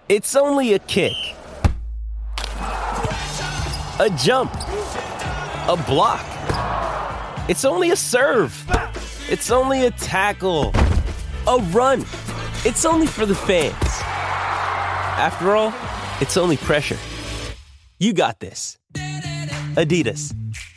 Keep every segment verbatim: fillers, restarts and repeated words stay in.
It's only a kick, a jump, a block. It's only a serve. It's only a tackle, a run. It's only for the fans. After all, it's only pressure. You got this. Adidas.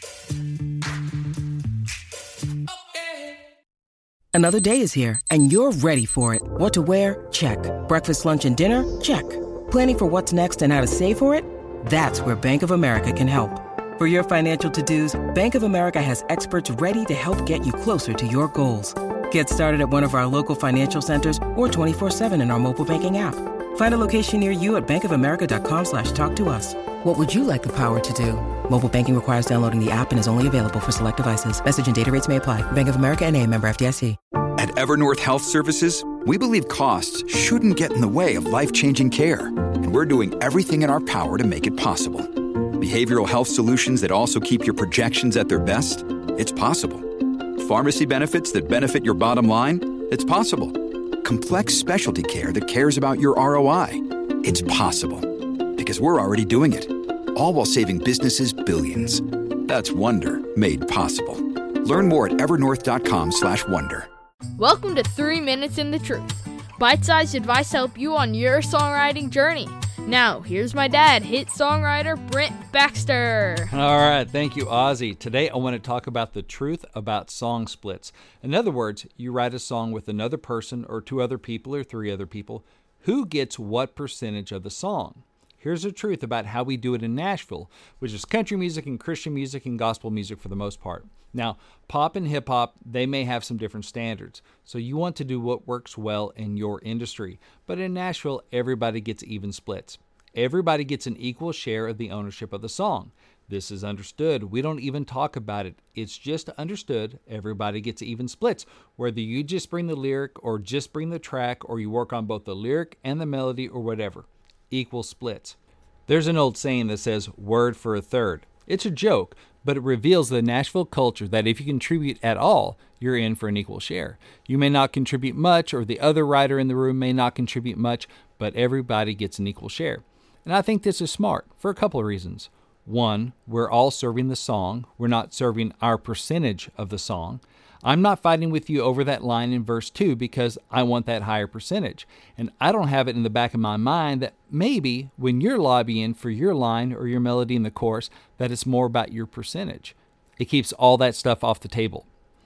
Another day is here, and you're ready for it. What to wear? Check. Breakfast, lunch, and dinner? Check. Planning for what's next and how to save for it? That's where Bank of America can help. For your financial to-dos, Bank of America has experts ready to help get you closer to your goals. Get started at one of our local financial centers or twenty-four seven in our mobile banking app. Find a location near you at bankofamerica.com slash talk to us. What would you like the power to do? Mobile banking requires downloading the app and is only available for select devices. Message and data rates may apply. Bank of America N A, member F D I C. At Evernorth Health Services, we believe costs shouldn't get in the way of life-changing care, and we're doing everything in our power to make it possible. Behavioral health solutions that also keep your projections at their best? It's possible. Pharmacy benefits that benefit your bottom line? It's possible. Complex specialty care that cares about your R O I? It's possible. Because we're already doing it. All while saving businesses billions. That's Wonder made possible. Learn more at evernorth.com slash wonder. Welcome to Three Minutes in the Truth. Bite-sized advice to help you on your songwriting journey. Now, here's my dad, hit songwriter Brent Baxter. All right, thank you, Ozzy. Today I want to talk about the truth about song splits. In other words, you write a song with another person or two other people or three other people. Who gets what percentage of the song? Here's the truth about how we do it in Nashville, which is country music and Christian music and gospel music for the most part. Now, pop and hip-hop, they may have some different standards, so you want to do what works well in your industry. But in Nashville, everybody gets even splits. Everybody gets an equal share of the ownership of the song. This is understood. We don't even talk about it. It's just understood. Everybody gets even splits. Whether you just bring the lyric or just bring the track, or you work on both the lyric and the melody or whatever. Equal splits. There's an old saying that says, word for a third. It's a joke, but it reveals the Nashville culture that if you contribute at all, you're in for an equal share. You may not contribute much, or the other writer in the room may not contribute much, but everybody gets an equal share. And I think this is smart for a couple of reasons. One, we're all serving the song. We're not serving our percentage of the song. I'm not fighting with you over that line in verse two because I want that higher percentage. And I don't have it in the back of my mind that maybe when you're lobbying for your line or your melody in the chorus, that it's more about your percentage. It keeps all that stuff off the table.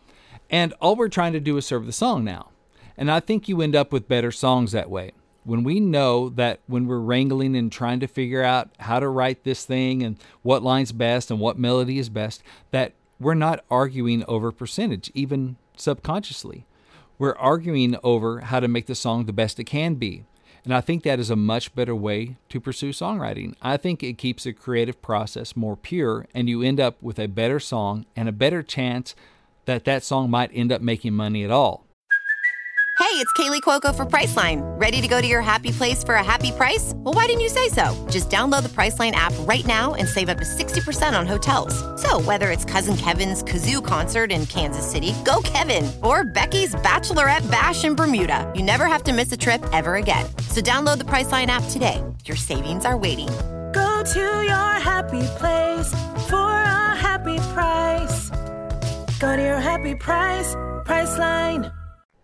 And all we're trying to do is serve the song now. And I think you end up with better songs that way. When we know that when we're wrangling and trying to figure out how to write this thing and what line's best and what melody is best, that we're not arguing over percentage, even subconsciously. We're arguing over how to make the song the best it can be. And I think that is a much better way to pursue songwriting. I think it keeps the creative process more pure, and you end up with a better song and a better chance that that song might end up making money at all. Hey, it's Kaylee Cuoco for Priceline. Ready to go to your happy place for a happy price? Well, why didn't you say so? Just download the Priceline app right now and save up to sixty percent on hotels. So whether it's Cousin Kevin's Kazoo Concert in Kansas City, go Kevin, or Becky's Bachelorette Bash in Bermuda, you never have to miss a trip ever again. So download the Priceline app today. Your savings are waiting. Go to your happy place for a happy price. Go to your happy price, Priceline.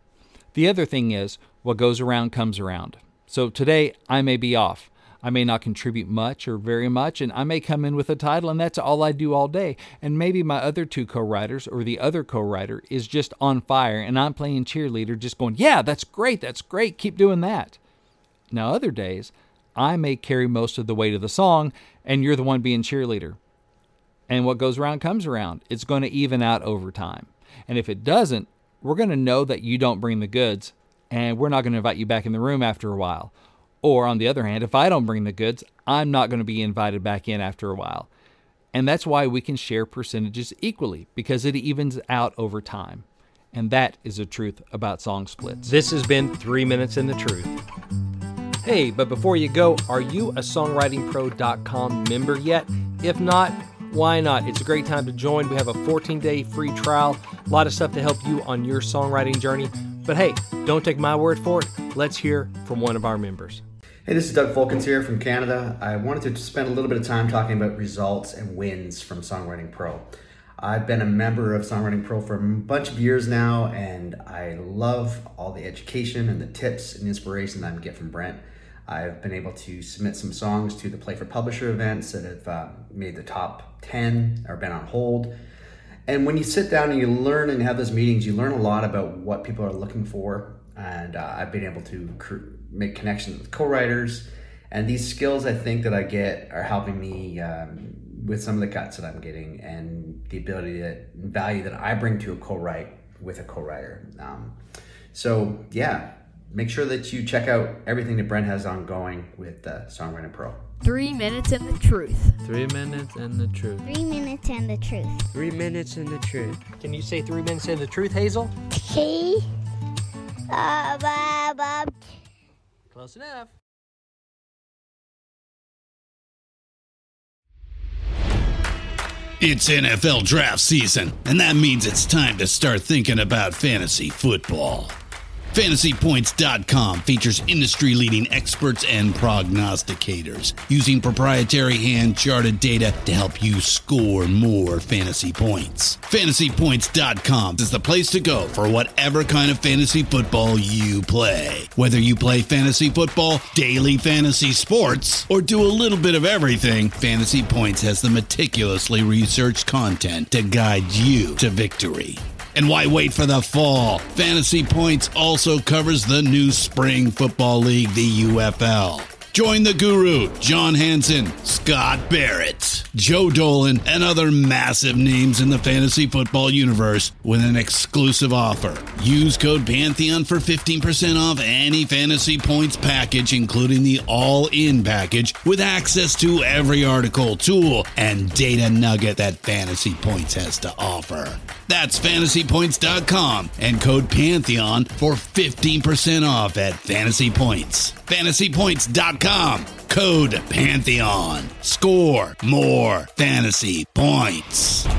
The other thing is, what goes around comes around. So today, I may be off. I may not contribute much or very much, and I may come in with a title, and that's all I do all day. And maybe my other two co-writers or the other co-writer is just on fire, and I'm playing cheerleader, just going, yeah, that's great, that's great, keep doing that. Now, other days, I may carry most of the weight of the song, and you're the one being cheerleader. And what goes around comes around. It's going to even out over time. And if it doesn't, we're going to know that you don't bring the goods, and we're not going to invite you back in the room after a while. Or on the other hand, if I don't bring the goods, I'm not going to be invited back in after a while. And that's why we can share percentages equally, because it evens out over time. And that is the truth about song splits. This has been Three Minutes in the Truth. Hey, but before you go, are you a songwriting pro dot com member yet? If not, why not? It's a great time to join. We have a fourteen-day free trial, a lot of stuff to help you on your songwriting journey. But hey, don't take my word for it. Let's hear from one of our members. Hey, this is Doug Folkens here from Canada. I wanted to spend a little bit of time talking about results and wins from Songwriting Pro. I've been a member of Songwriting Pro for a bunch of years now, and I love all the education and the tips and inspiration that I get from Brent. I've been able to submit some songs to the Play for Publisher events that have uh, made the top ten or been on hold. And when you sit down and you learn and have those meetings, you learn a lot about what people are looking for. And uh, I've been able to cr- make connections with co-writers. And these skills I think that I get are helping me um, with some of the cuts that I'm getting and the ability that value that I bring to a co-write with a co-writer. Um, so yeah, make sure that you check out everything that Brent has ongoing with uh, Songwriting Pro. Three minutes and the truth. Three minutes and the truth. Three minutes and the truth. Three minutes and the truth. Can you say three minutes and the truth, Hazel? T. Uh, blah, blah. Close enough. It's N F L draft season, and that means it's time to start thinking about fantasy football. Fantasy Points dot com features industry-leading experts and prognosticators using proprietary hand-charted data to help you score more fantasy points. Fantasy Points dot com is the place to go for whatever kind of fantasy football you play. Whether you play fantasy football, daily fantasy sports, or do a little bit of everything, Fantasy Points has the meticulously researched content to guide you to victory. And why wait for the fall? Fantasy Points also covers the new spring football league, the U F L. Join the guru, John Hansen, Scott Barrett, Joe Dolan, and other massive names in the fantasy football universe with an exclusive offer. Use code Pantheon for fifteen percent off any Fantasy Points package, including the all-in package, with access to every article, tool, and data nugget that Fantasy Points has to offer. That's Fantasy Points dot com and code Pantheon for fifteen percent off at Fantasy Points. Fantasy Points dot com, code Pantheon. Score more fantasy points.